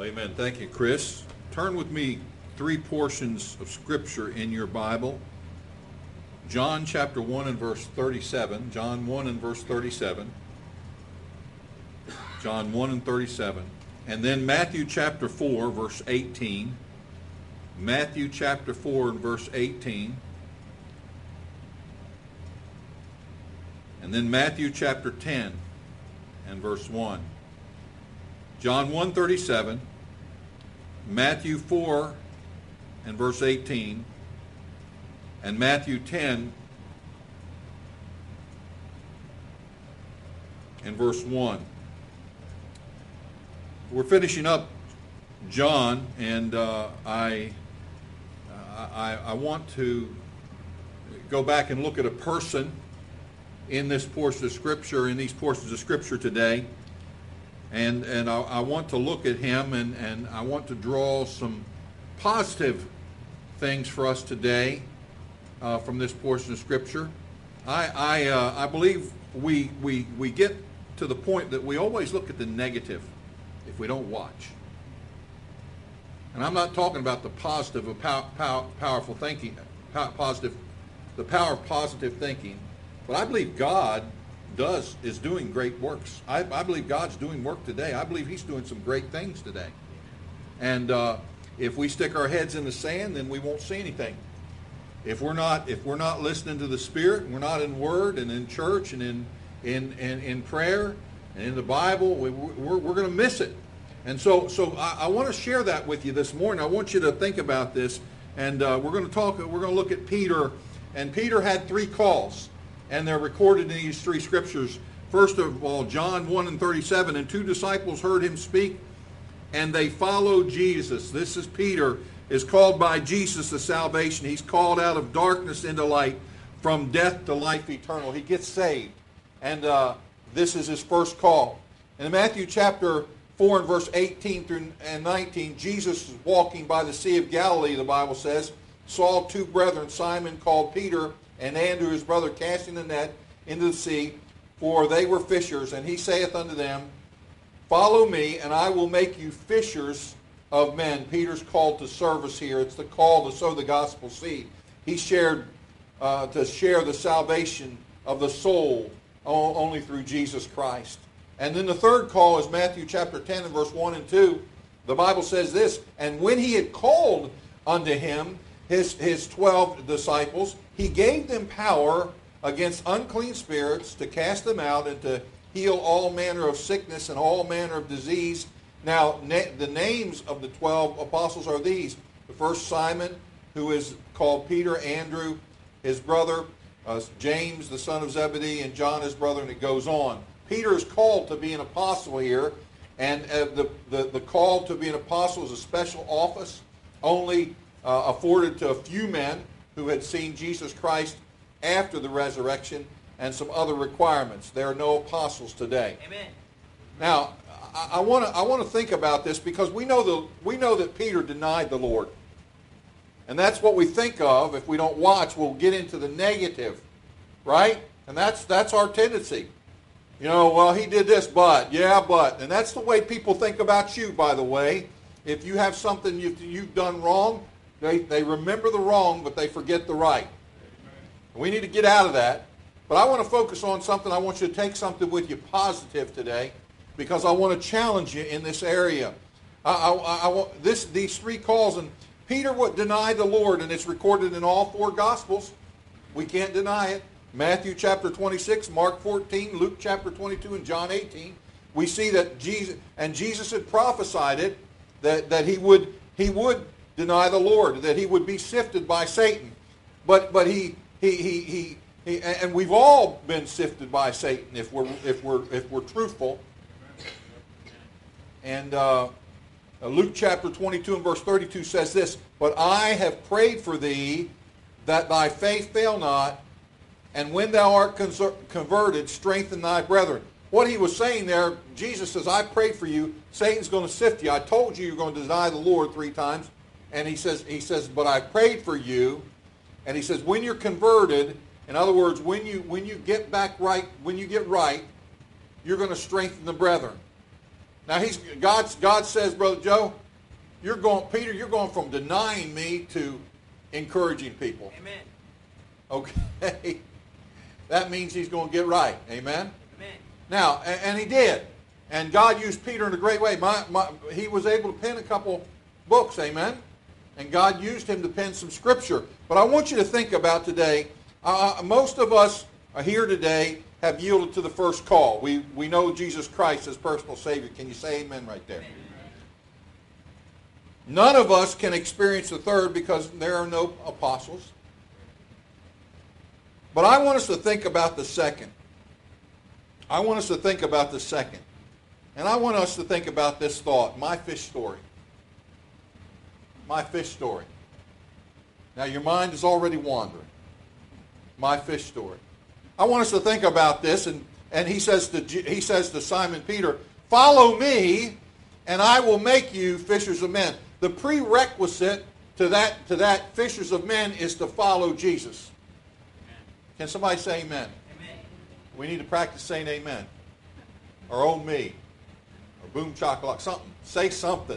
Amen. Thank you, Chris. Turn with me 3 portions of Scripture in your Bible. John chapter 1 and verse 37. John 1 and verse 37. John 1 and 37. And then Matthew chapter 4, verse 18. Matthew chapter 4 and verse 18. And then Matthew chapter 10 and verse 1. John 1:37, Matthew 4 and verse 18, and Matthew 10 and verse 1. We're finishing up John, and I want to go back and look at a person in this portion of Scripture, in these portions of Scripture today. And I want to look at him, and I want to draw some positive things for us today from this portion of Scripture. I believe we get to the point that we always look at the negative if we don't watch. And I'm not talking about the positive of powerful thinking, the power of positive thinking, but I believe God is doing great works. I believe God's doing work today. I believe He's doing some great things today. And if we stick our heads in the sand, then we won't see anything. If we're not listening to the Spirit, and we're not in Word and in church and in prayer and in the Bible, we're going to miss it. And so I want to share that with you this morning. I want you to think about this, and we're going to look at Peter. And Peter had 3 calls. And they're recorded in these 3 scriptures. First of all, John 1 and 37, and 2 disciples heard him speak, and they followed Jesus. This is Peter, is called by Jesus to salvation. He's called out of darkness into light, from death to life eternal. He gets saved. And this is his first call. In Matthew chapter 4 and verse 18 through 19, Jesus is walking by the Sea of Galilee, the Bible says, saw 2 brethren, Simon called Peter, and Andrew his brother, casting the net into the sea, for they were fishers. And he saith unto them, Follow me, and I will make you fishers of men. Peter's called to service here. It's the call to sow the gospel seed. He shared to share the salvation of the soul only through Jesus Christ. And then the third call is Matthew chapter 10 and verse 1 and 2. The Bible says this, And when he had called unto him his 12 disciples, he gave them power against unclean spirits to cast them out and to heal all manner of sickness and all manner of disease. Now, the names of the 12 apostles are these. The first, Simon, who is called Peter, Andrew, his brother, James, the son of Zebedee, and John, his brother, and it goes on. Peter is called to be an apostle here, and the call to be an apostle is a special office, only afforded to a few men who had seen Jesus Christ after the resurrection, and some other requirements. There are no apostles today. Amen. Now, I want to think about this, because we know that Peter denied the Lord, and that's what we think of. If we don't watch, we'll get into the negative, right? And that's our tendency. You know, well, he did this, but, and that's the way people think about you, by the way. If you have something you've done wrong, they remember the wrong, but they forget the right. We need to get out of that. But I want to focus on something. I want you to take something with you positive today, because I want to challenge you in this area. I want these 3 calls, and Peter denied the Lord, and it's recorded in all 4 Gospels. We can't deny it. Matthew chapter 26, Mark 14, Luke chapter 22, and John 18. We see that Jesus had prophesied it, that he would deny the Lord, that he would be sifted by Satan. But he and we've all been sifted by Satan if we're truthful. And Luke chapter 22 and verse 32 says this, But I have prayed for thee, that thy faith fail not, and when thou art converted, strengthen thy brethren. What he was saying there, Jesus says, I prayed for you. Satan's going to sift you. I told you you're going to deny the Lord 3 times. And he says, but I prayed for you. And he says, when you're converted, in other words, when you get back right, when you get right, you're going to strengthen the brethren. Now God says, Brother Joe, Peter, you're going from denying me to encouraging people. Amen. Okay. That means he's going to get right. Amen? Amen. Now, and he did. And God used Peter in a great way. He was able to pen a couple books. Amen? And God used him to pen some scripture. But I want you to think about today, most of us here today have yielded to the first call. We know Jesus Christ as personal Savior. Can you say amen right there? Amen. None of us can experience the third because there are no apostles. But I want us to think about the second. I want us to think about the second. And I want us to think about this thought, my fish story. My fish story. Now your mind is already wandering. My fish story. I want us to think about this, and he says to Simon Peter, follow me, and I will make you fishers of men. The prerequisite to that fishers of men is to follow Jesus. Can somebody say amen? Amen. We need to practice saying amen. Or oh me. Or boom chocolate. Something. Say something.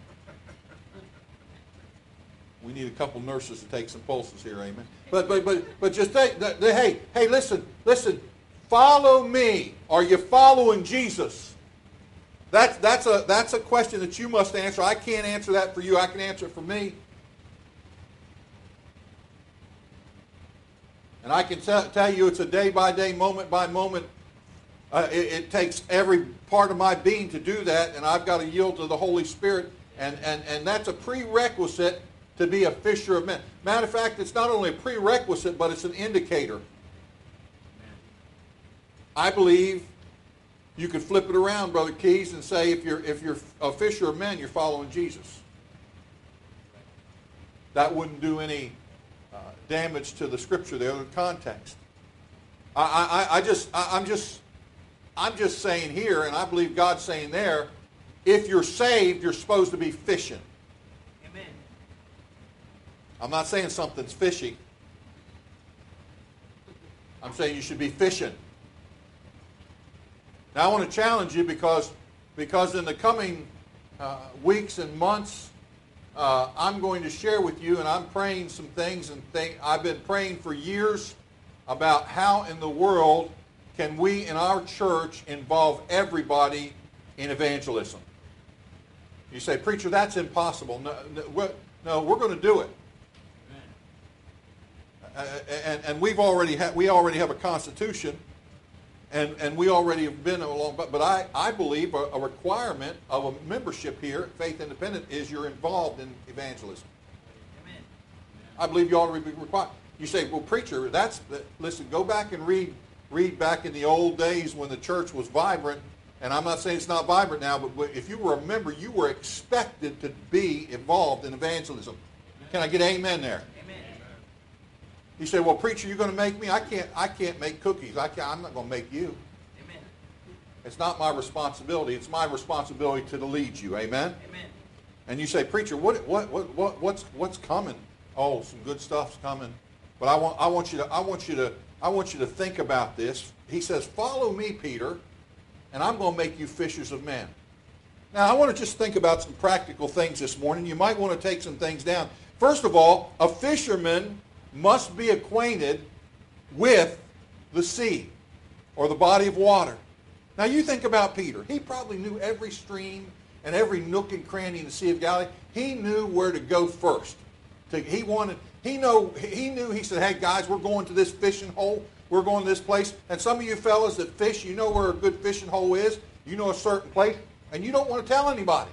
We need a couple nurses to take some pulses here, amen. But just hey, listen. Follow me. Are you following Jesus? That's a question that you must answer. I can't answer that for you. I can answer it for me. And I can tell you it's a day-by-day, moment-by-moment. It takes every part of my being to do that, and I've got to yield to the Holy Spirit. And that's a prerequisite to be a fisher of men. Matter of fact, it's not only a prerequisite, but it's an indicator. I believe you could flip it around, Brother Keys, and say if you're a fisher of men, you're following Jesus. That wouldn't do any damage to the scripture there, the context. I'm just saying here, and I believe God's saying there, if you're saved, you're supposed to be fishing. Amen. I'm not saying something's fishy. I'm saying you should be fishing. Now I want to challenge you because in the coming weeks and months, I'm going to share with you, and I'm praying some things, and I've been praying for years about how in the world can we in our church involve everybody in evangelism. You say, preacher, that's impossible. No, we're going to do it. And we already have a constitution, and we already have been along. But I believe a requirement of a membership here at Faith Independent is you're involved in evangelism. Amen. I believe you ought to be required. You say, well, preacher, listen, go back and read back in the old days when the church was vibrant. And I'm not saying it's not vibrant now, but if you were a member, you were expected to be involved in evangelism. Can I get amen there? Amen. You say, well, preacher, you're going to make me? I can't make cookies. I'm not going to make you. Amen. It's not my responsibility. It's my responsibility to lead you. Amen? Amen. And you say, preacher, what's coming? Oh, some good stuff's coming. But I want you to think about this. He says, follow me, Peter, and I'm going to make you fishers of men. Now, I want to just think about some practical things this morning. You might want to take some things down. First of all, a fisherman must be acquainted with the sea or the body of water. Now, you think about Peter. He probably knew every stream and every nook and cranny in the Sea of Galilee. He knew where to go first. He knew, he said, hey, guys, we're going to this fishing hole. We're going to this place. And some of you fellas that fish, you know where a good fishing hole is. You know a certain place. And you don't want to tell anybody.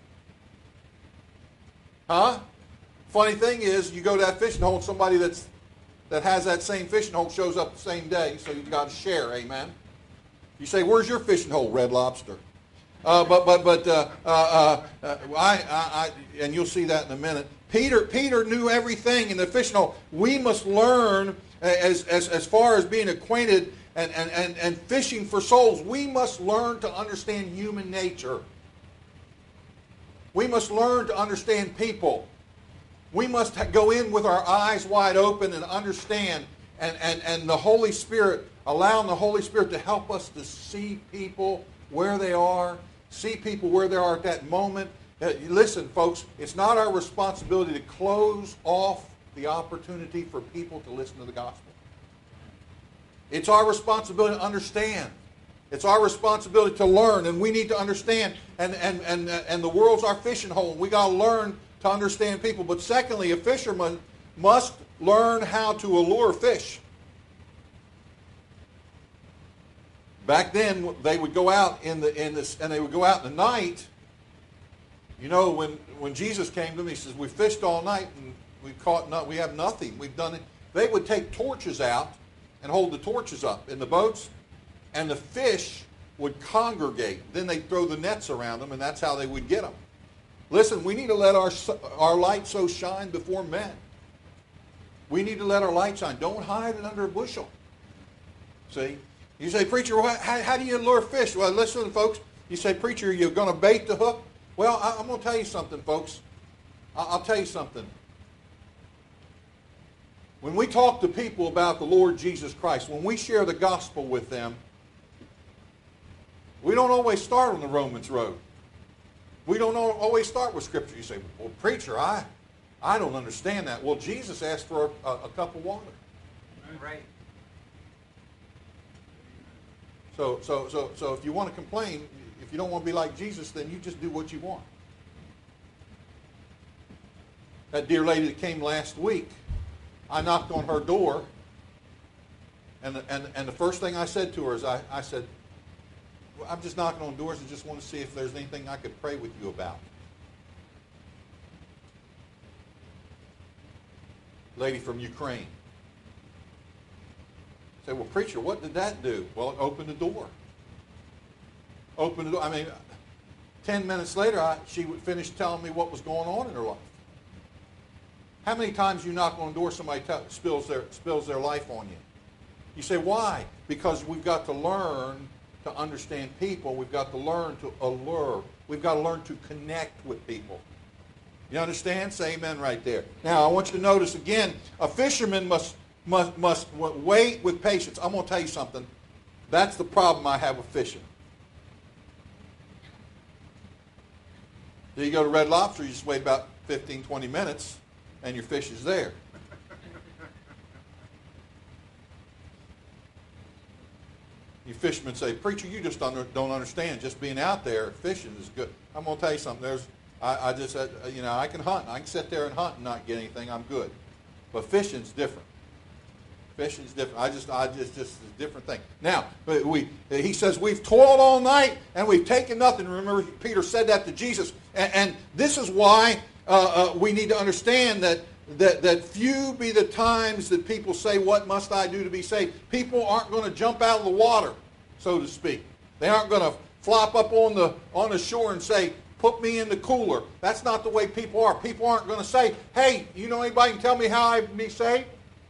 Huh? Funny thing is, you go to that fishing hole and somebody that has that same fishing hole shows up the same day. So you've got to share, amen? You say, where's your fishing hole? Red Lobster. And you'll see that in a minute. Peter knew everything in the fishing hole. We must learn as far as being acquainted and fishing for souls. We must learn to understand human nature. We must learn to understand people. We must go in with our eyes wide open and understand. And the Holy Spirit, allowing the Holy Spirit to help us to see people where they are, see people where they are at that moment. Listen, folks, it's not our responsibility to close off the opportunity for people to listen to the gospel. It's our responsibility to understand. It's our responsibility to learn, and we need to understand. And the world's our fishing hole. We got to learn to understand people. But secondly, a fisherman must learn how to allure fish. Back then, they would go out and they would go out in the night. You know, when Jesus came to them, he says, "We fished all night and we have nothing. We've done it." They would take torches out and hold the torches up in the boats, and the fish would congregate. Then they'd throw the nets around them, and that's how they would get them. Listen, we need to let our light so shine before men. We need to let our light shine. Don't hide it under a bushel. See? You say, "Preacher, how do you lure fish?" Well, listen, folks. You say, "Preacher, you're going to bait the hook?" Well, I'm going to tell you something, folks. I'll tell you something. When we talk to people about the Lord Jesus Christ, when we share the gospel with them, we don't always start on the Romans road. We don't always start with Scripture. You say, "Well, preacher, I don't understand that." Well, Jesus asked for a cup of water. Right. So if you want to complain, if you don't want to be like Jesus, then you just do what you want. That dear lady that came last week, I knocked on her door, and the first thing I said to her is, I said, "Well, I'm just knocking on doors and just want to see if there's anything I could pray with you about." Lady from Ukraine. Say, "Well, preacher, what did that do?" Well, it opened the door. Opened the door. I mean, 10 minutes later, she would finish telling me what was going on in her life. How many times you knock on a door, somebody spills their life on you? You say, why? Because we've got to learn to understand people. We've got to learn to allure. We've got to learn to connect with people. You understand? Say amen right there. Now, I want you to notice again, a fisherman must wait with patience. I'm going to tell you something. That's the problem I have with fishing. You go to Red Lobster, you just wait about 15, 20 minutes, and your fish is there. You fishermen say, "Preacher, you just don't understand. Just being out there fishing is good." I'm going to tell you something. I can hunt. I can sit there and hunt and not get anything. I'm good. But fishing's different. Fishing's different. Just a different thing. Now, he says we've toiled all night and we've taken nothing. Remember, Peter said that to Jesus. And this is why we need to understand that few be the times that people say, "What must I do to be saved?" People aren't going to jump out of the water, so to speak. They aren't going to flop up on the shore and say, "Put me in the cooler." That's not the way people are. People aren't going to say, "Hey, you know anybody can tell me how I can be saved?"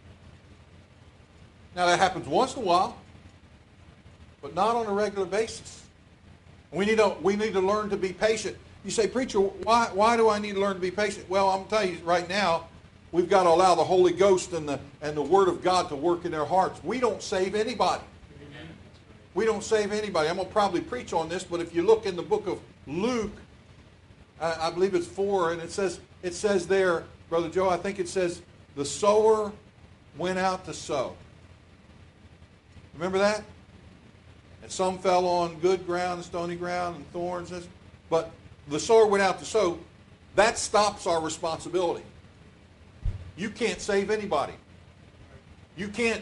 Now, that happens once in a while, but not on a regular basis. We need to learn to be patient. You say, "Preacher, why do I need to learn to be patient?" Well, I'm telling you right now, we've got to allow the Holy Ghost and the Word of God to work in their hearts. We don't save anybody. We don't save anybody. I'm going to probably preach on this, but if you look in the book of Luke, I believe it's 4, and it says there, Brother Joe, I think it says, the sower went out to sow. Remember that? And some fell on good ground, stony ground, and thorns. But the sower went out to sow. That stops our responsibility. You can't save anybody. You can't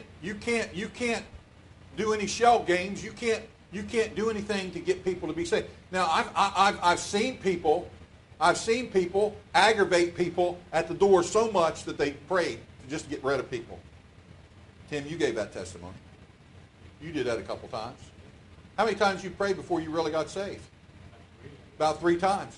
do any shell games. You can't do anything to get people to be saved. Now, I've seen people aggravate people at the door so much that they prayed to just get rid of people. Tim, you gave that testimony. You did that a couple times. How many times you prayed before you really got saved? About 3 times.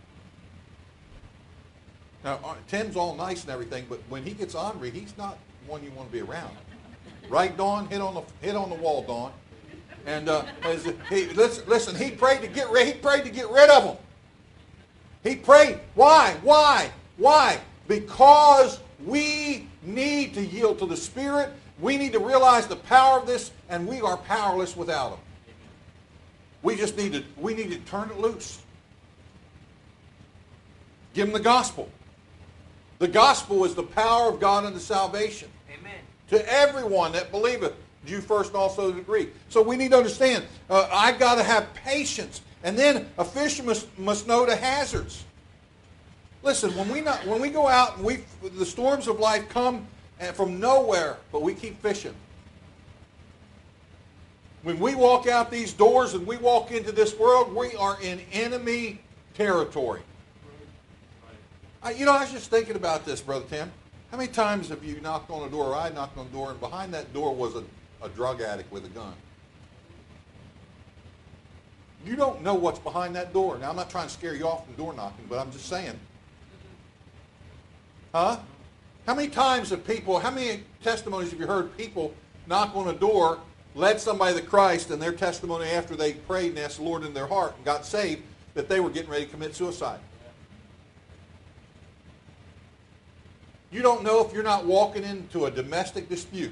Now, Tim's all nice and everything, but when he gets ornery, he's not one you want to be around. Right, Dawn? Hit on the wall, Dawn. And listen, he prayed to get rid of them. He prayed. Why? Because we need to yield to the Spirit. We need to realize the power of this, and we are powerless without Him. We need to turn it loose. Give them the gospel. The gospel is the power of God unto salvation. Amen. To everyone that believeth, Jew first and also to Greek. So we need to understand, I've got to have patience. And then a fisherman must know the hazards. Listen, when we go out and the storms of life come from nowhere, but we keep fishing. When we walk out these doors and we walk into this world, we are in enemy territory. I was just thinking about this, Brother Tim. How many times have you knocked on a door, or I knocked on a door, and behind that door was a drug addict with a gun? You don't know what's behind that door. Now, I'm not trying to scare you off from door knocking, but I'm just saying. Huh? How many testimonies have you heard people knock on a door, led somebody to Christ, and their testimony after they prayed and asked the Lord in their heart and got saved, that they were getting ready to commit suicide? You don't know if you're not walking into a domestic dispute.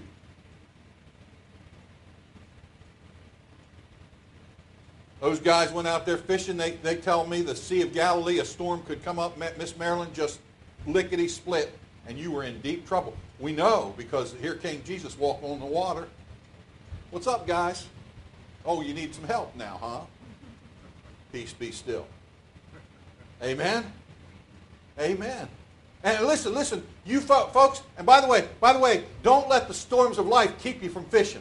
Those guys went out there fishing. They tell me the Sea of Galilee, a storm could come up, Miss Marilyn, just lickety-split, and you were in deep trouble. We know because here came Jesus walking on the water. What's up, guys? Oh, you need some help now, huh? Peace be still. Amen? Amen. And listen, you folks, and by the way, don't let the storms of life keep you from fishing.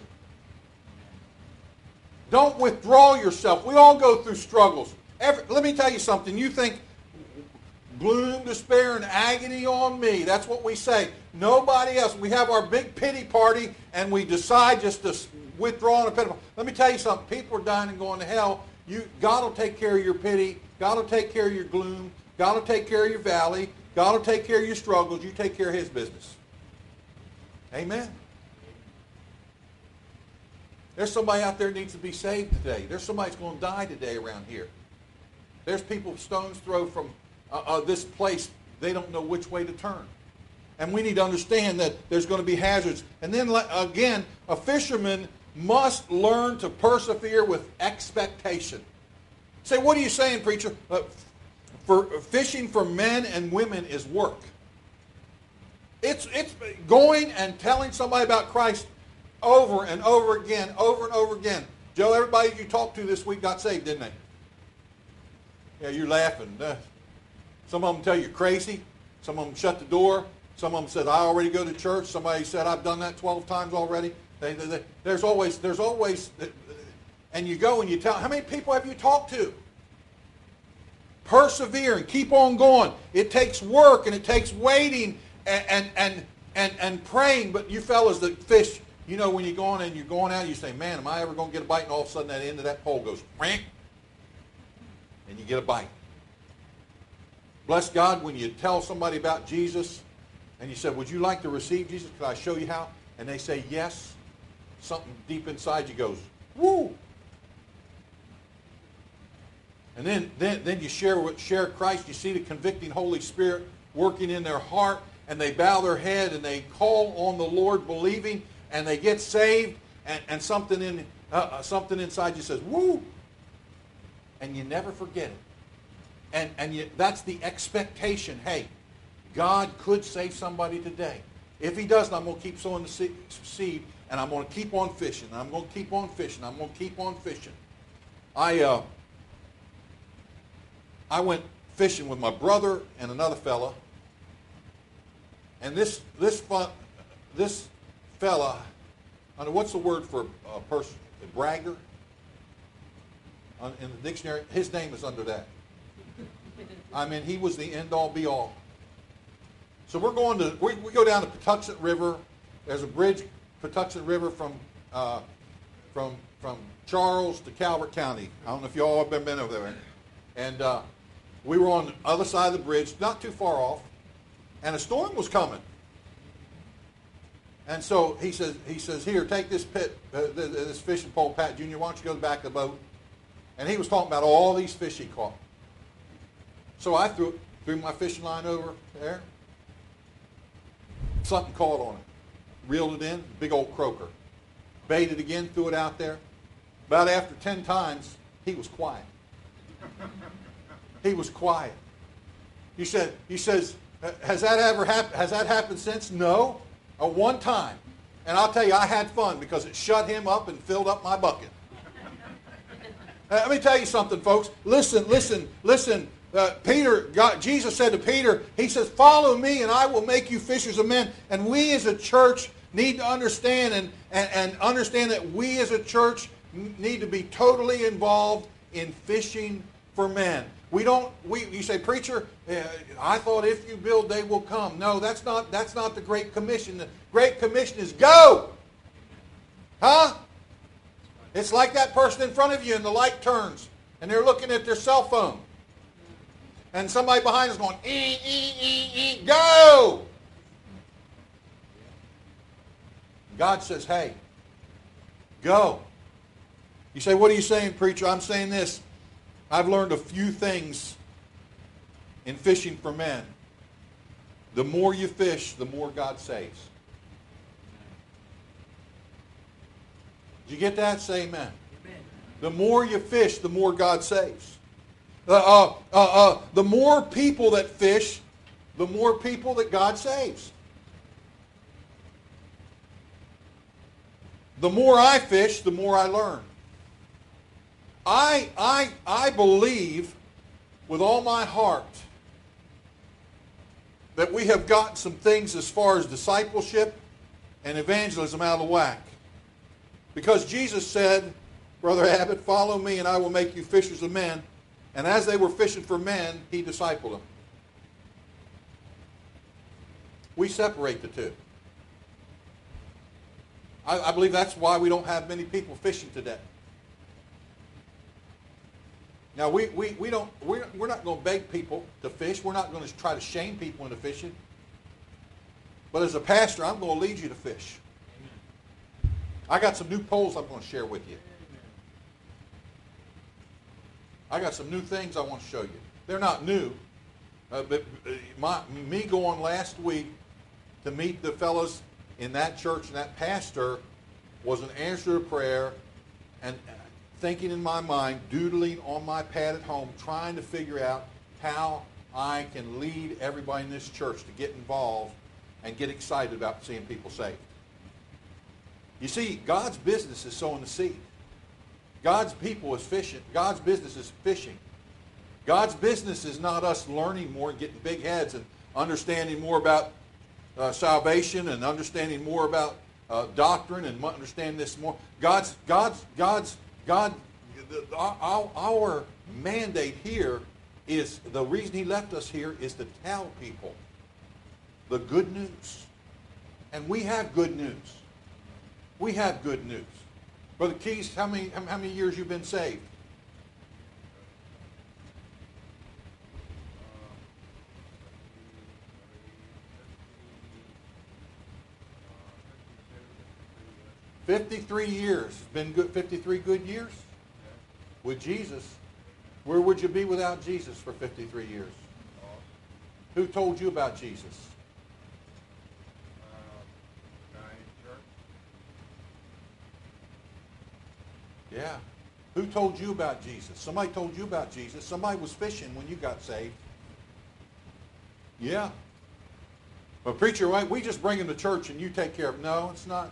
Don't withdraw yourself. We all go through struggles. Let me tell you something. You think gloom, despair, and agony on me. That's what we say. Nobody else. We have our big pity party, and we decide just to withdraw in a pity. Let me tell you something. People are dying and going to hell. God will take care of your pity. God will take care of your gloom. God will take care of your valley. God will take care of your struggles. You take care of His business. Amen. There's somebody out there that needs to be saved today. There's somebody that's going to die today around here. There's people stones throw from this place. They don't know which way to turn. And we need to understand that there's going to be hazards. And then again, a fisherman must learn to persevere with expectation. Say, what are you saying, preacher? For fishing for men and women is work. It's going and telling somebody about Christ over and over again, over and over again. Joe, everybody you talked to this week got saved, didn't they? Yeah, you're laughing. Some of them tell you crazy. Some of them shut the door. Some of them said, I already go to church. Somebody said, I've done that 12 times already. There's always, and you go and you tell, how many people have you talked to? Persevere and keep on going. It takes work and it takes waiting and praying. But you fellas that fish, you know, when you're going and you're going out, you say, man, am I ever going to get a bite? And all of a sudden that end of that pole goes, whank, and you get a bite. Bless God when you tell somebody about Jesus and you say, would you like to receive Jesus? Can I show you how? And they say yes. Something deep inside you goes, woo. And then you share Christ. You see the convicting Holy Spirit working in their heart, and they bow their head and they call on the Lord believing, and they get saved, and something inside you says, woo. And you never forget it. And that's the expectation. Hey, God could save somebody today. If He doesn't, I'm going to keep sowing the seed, and I'm going to keep on fishing, and I'm going to keep on fishing, I'm going to keep on fishing. I went fishing with my brother and another fella, and this fella, I don't know, what's the word for a person? A bragger? In the dictionary, his name is under that. I mean, he was the end-all, be-all. So we go down the Patuxent River. There's a bridge, Patuxent River from Charles to Calvert County. I don't know if you all have been over there. And we were on the other side of the bridge, not too far off, and a storm was coming. And so he says, here, take this this fishing pole, Pat Jr., why don't you go to the back of the boat? And he was talking about all these fish he caught. So I threw my fishing line over there. Something caught on it. Reeled it in, big old croaker. Baited again, threw it out there. About after 10 times, He was quiet. He was quiet. He says, has that ever happened? Has that happened since? No. One time. And I'll tell you, I had fun because it shut him up and filled up my bucket. Let me tell you something, folks. Listen. Jesus said to Peter, he says, follow me and I will make you fishers of men. And we as a church need to understand and understand that we as a church need to be totally involved in fishing for men. You say, preacher, I thought if you build, they will come. No, that's not the Great Commission. The Great Commission is go. Huh? It's like that person in front of you and the light turns and they're looking at their cell phone. And somebody behind is going, go. God says, hey, go. You say, what are you saying, preacher? I'm saying this. I've learned a few things in fishing for men. The more you fish, the more God saves. Did you get that? Say amen. Amen. The more you fish, the more God saves. The more people that fish, the more people that God saves. The more I fish, the more I learn. I believe with all my heart that we have gotten some things as far as discipleship and evangelism out of whack. Because Jesus said, Brother Abbott, follow me and I will make you fishers of men. And as they were fishing for men, he discipled them. We separate the two. I believe that's why we don't have many people fishing today. Now, we're not going to beg people to fish. We're not going to try to shame people into fishing. But as a pastor, I'm going to lead you to fish. I got some new poles I'm going to share with you. I got some new things I want to show you. They're not new, but me going last week to meet the fellows in that church and that pastor was an answer to prayer, and thinking in my mind, doodling on my pad at home, trying to figure out how I can lead everybody in this church to get involved and get excited about seeing people saved. You see, God's business is sowing the seed. God's people is fishing. God's business is fishing. God's business is not us learning more and getting big heads and understanding more about salvation and understanding more about doctrine and understanding this more. Our mandate here is, the reason he left us here is to tell people the good news. And we have good news. We have good news. Brother Keys, how many years you been saved? $53 years. It's been good. 53 good years with Jesus. Where would you be without Jesus for 53 years? Who told you about Jesus? Yeah. Who told you about Jesus? Somebody told you about Jesus. Somebody was fishing when you got saved. Yeah. But preacher, we just bring him to church and you take care of him. No, it's not.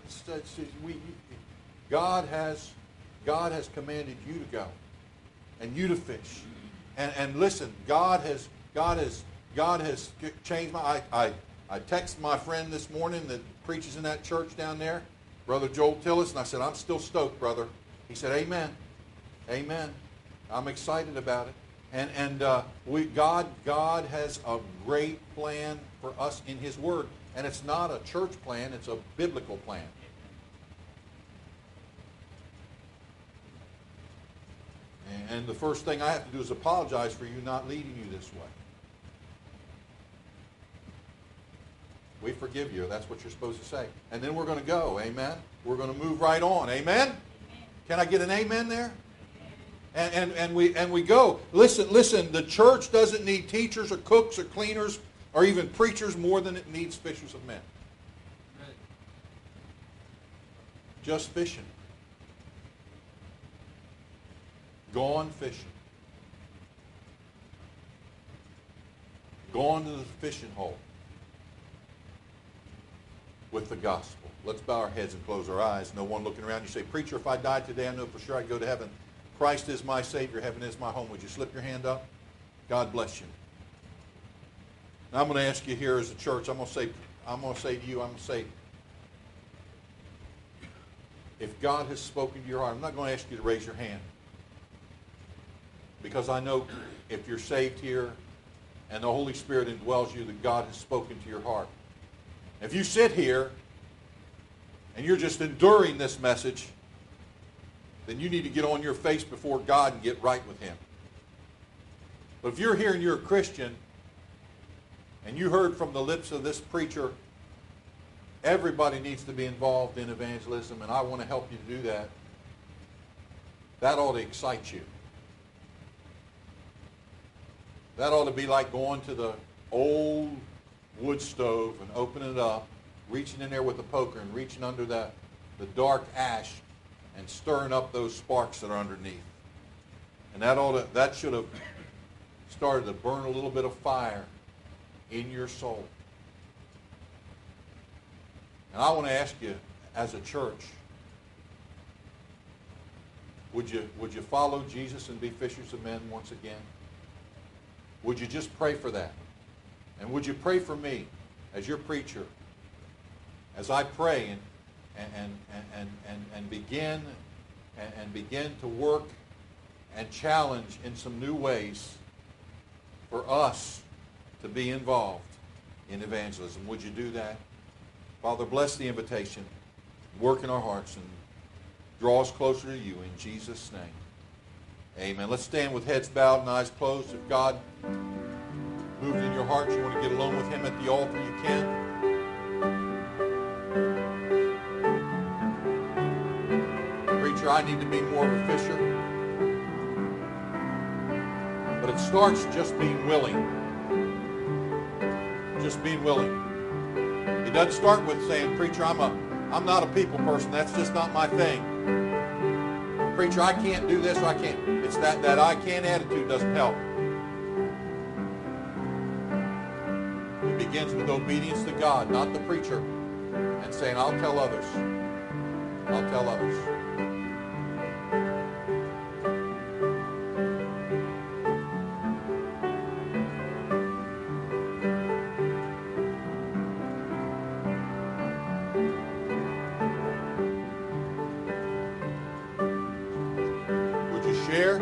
God has commanded you to go and you to fish. And listen, God has changed my. I texted my friend this morning that preaches in that church down there, Brother Joel Tillis, and I said, I'm still stoked, brother. He said, amen. Amen. I'm excited about it. And God has a great plan for us in his word. And it's not a church plan, it's a biblical plan. And the first thing I have to do is apologize for you not leading you this way. We forgive you. That's what you're supposed to say. And then we're going to go. Amen. We're going to move right on. Amen. Can I get an amen there? And we go. Listen, the church doesn't need teachers or cooks or cleaners or even preachers more than it needs fishers of men. Just fishing. gone fishing. Gone to the fishing hole with the gospel. Let's bow our heads and close our eyes. No one looking around. You say, preacher, if I died today, I know for sure I'd go to heaven. Christ is my Savior. Heaven is my home. Would you slip your hand up? God bless you. Now I'm going to ask you here as a church, I'm going to say to you, I'm going to say, if God has spoken to your heart, I'm not going to ask you to raise your hand. Because I know if you're saved here and the Holy Spirit indwells you, that God has spoken to your heart. If you sit here and you're just enduring this message, then you need to get on your face before God and get right with Him. But if you're here and you're a Christian, and you heard from the lips of this preacher, everybody needs to be involved in evangelism, and I want to help you to do that, that ought to excite you. That ought to be like going to the old wood stove and opening it up, reaching in there with a poker and reaching under the dark ash and stirring up those sparks that are underneath. And that should have started to burn a little bit of fire in your soul. And I want to ask you, as a church, would you follow Jesus and be fishers of men once again? Would you just pray for that? And would you pray for me as your preacher, as I pray and begin to work and challenge in some new ways for us to be involved in evangelism? Would you do that? Father, bless the invitation. Work in our hearts and draw us closer to you in Jesus' name. Amen. Let's stand with heads bowed and eyes closed. If God moved in your heart, you want to get alone with Him at the altar, you can. Preacher, I need to be more of a fisher. But it starts just being willing. Just being willing. It doesn't start with saying, preacher, I'm not a people person. That's just not my thing. Preacher, I can't do this or I can't. It's that I can't attitude doesn't help. It begins with obedience to God, not the preacher, and saying, I'll tell others. I'll tell others. Share.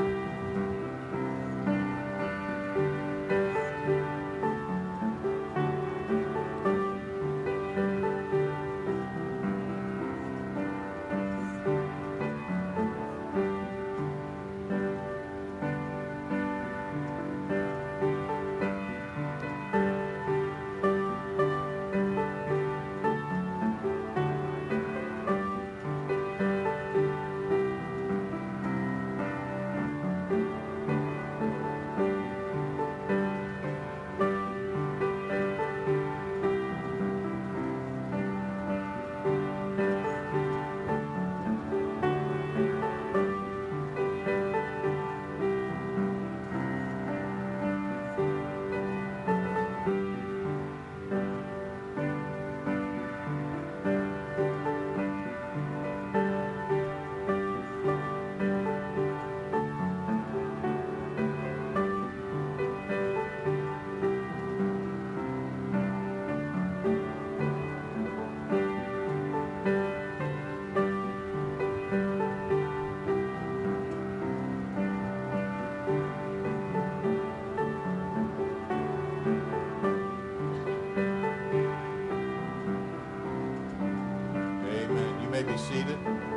Be seated.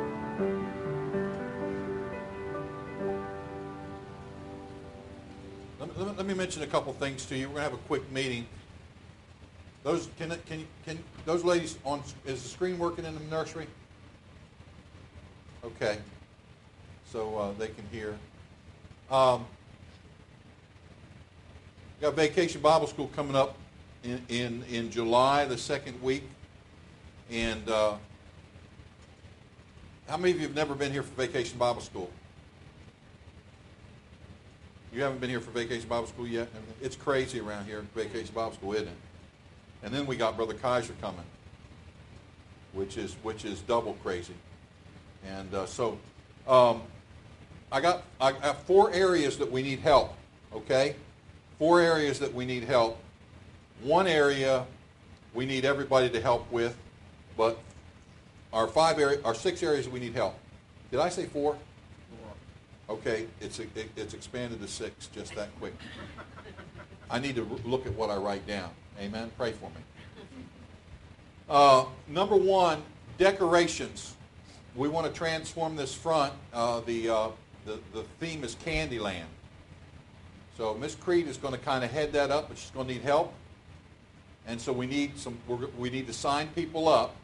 Let me mention a couple things to you. We're going to have a quick meeting. Those those ladies on, is the screen working in the nursery? Okay, so they can hear. Got Vacation Bible School coming up in July, the second week, and how many of you have never been here for Vacation Bible School? You haven't been here for Vacation Bible School yet? It's crazy around here, Vacation Bible School, isn't it? And then we got Brother Kaiser coming, which is double crazy. And I got 4 areas that we need help. Okay, 4 areas that we need help. One area we need everybody to help with, but our 6 areas we need help. Did I say 4? Okay, it's expanded to 6 just that quick. I need to look at what I write down. Amen. Pray for me. Number 1, decorations. We want to transform this front. The theme is Candyland. So Miss Creed is going to kind of head that up, but she's going to need help. And so we need to sign people up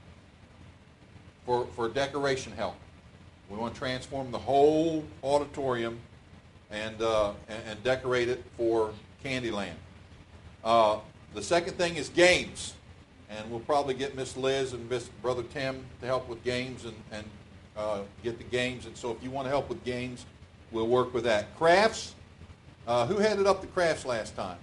for decoration help. We want to transform the whole auditorium and decorate it for Candyland. The second thing is games. And we'll probably get Miss Liz and Brother Tim to help with games and get the games. And so if you want to help with games, we'll work with that. Crafts. Who headed up the crafts last time?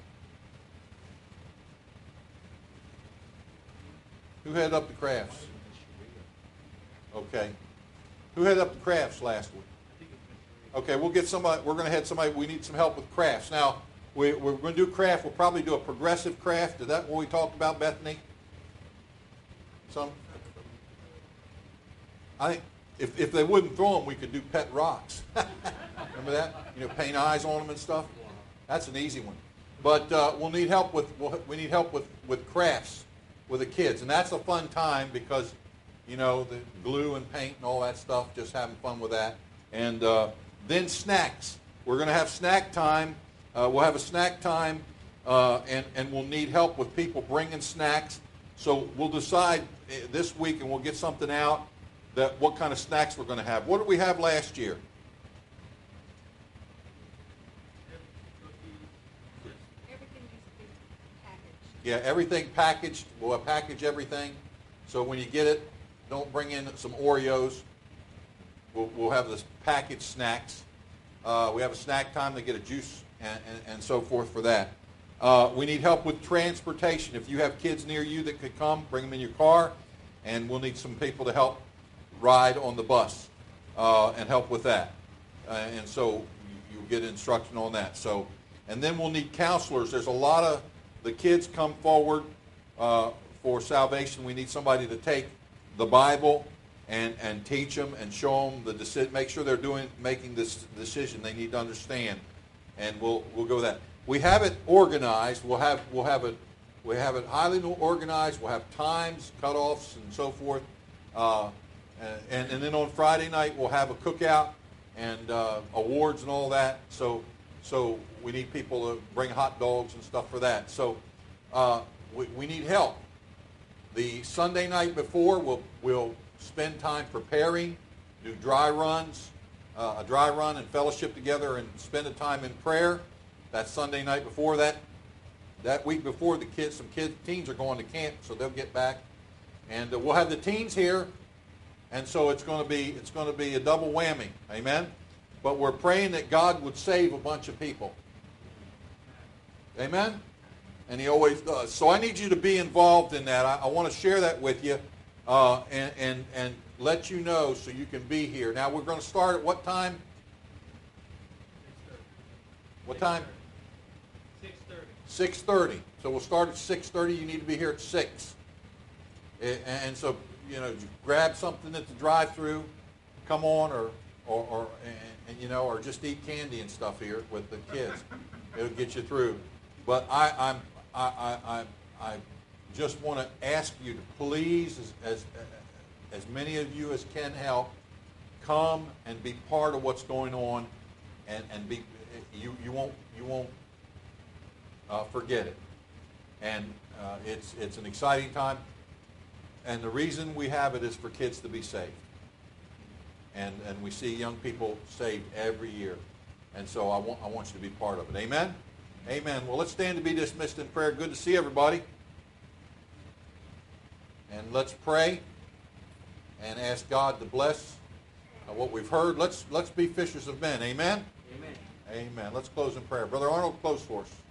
Who headed up the crafts? Okay. Who headed up the crafts last week? Okay, we'll get somebody. We're going to head somebody. We need some help with crafts. Now, we're going to do craft. We'll probably do a progressive craft. Is that what we talked about, Bethany? I think if they wouldn't throw them, we could do pet rocks. Remember that? Paint eyes on them and stuff. That's an easy one. But we'll need help with crafts with the kids, and that's a fun time because the glue and paint and all that stuff. Just having fun with that. And then snacks. We're going to have snack time. We'll have a snack time, and we'll need help with people bringing snacks. So we'll decide this week, and we'll get something out that what kind of snacks we're going to have. What did we have last year? Everything needs to be packaged. Yeah, everything packaged. We'll package everything. So when you get it, don't bring in some Oreos. We'll have this packaged snacks. We have a snack time to get a juice and so forth for that. We need help with transportation. If you have kids near you that could come, bring them in your car, and we'll need some people to help ride on the bus and help with that. And so you'll get instruction on that. So, and then we'll need counselors. There's a lot of the kids come forward for salvation. We need somebody to take the Bible and teach them and show them the decision. Make sure they're making this decision they need to understand. And we'll go with that. We have it organized. We'll have it highly organized. We'll have times, cutoffs, and so forth. And then on Friday night we'll have a cookout and awards and all that. So we need people to bring hot dogs and stuff for that. So we need help. The Sunday night before we'll spend time preparing, do dry runs, a dry run and fellowship together, and spend a time in prayer. That Sunday night before that week before, teens are going to camp, so they'll get back, and we'll have the teens here, and so it's going to be a double whammy, amen. But we're praying that God would save a bunch of people, amen, and He always does. So I need you to be involved in that. I want to share that with you, and let you know so you can be here. Now we're going to start at what time? 6:30. What time? 6:30. So we'll start at 6:30. You need to be here at 6. And so, grab something at the drive-through, come on, or just eat candy and stuff here with the kids. It'll get you through. But I just want to ask you to please, as many of you as can help, come and be part of what's going on, and be you won't forget it. And it's an exciting time. And the reason we have it is for kids to be saved. And we see young people saved every year. And so I want you to be part of it. Amen? Amen. Well, let's stand to be dismissed in prayer. Good to see everybody. And let's pray and ask God to bless what we've heard. Let's be fishers of men. Amen? Amen. Amen. Let's close in prayer. Brother Arnold, close for us.